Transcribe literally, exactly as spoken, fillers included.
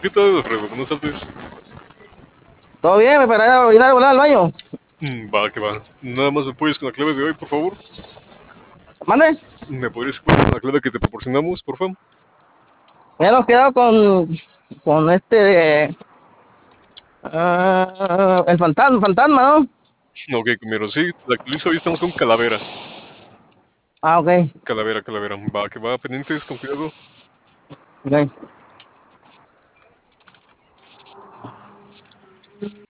¿qué tal, Alfredo? Buenas tardes. ¿Todo bien? ¿Me para ir a volar al baño? Mm, va, que va. Nada más me puedes con la clave de hoy, por favor. ¿Mande? ¿Me podrías poner la clave que te proporcionamos, por favor? Ya nos quedado con, con este, ah, el fantasma, fantasma, ¿no? Ok, compañero, sí, la actualizo. Hoy estamos con Calavera. Ah, ok, Calavera, Calavera. Va, que va, pendientes, con cuidado. ok.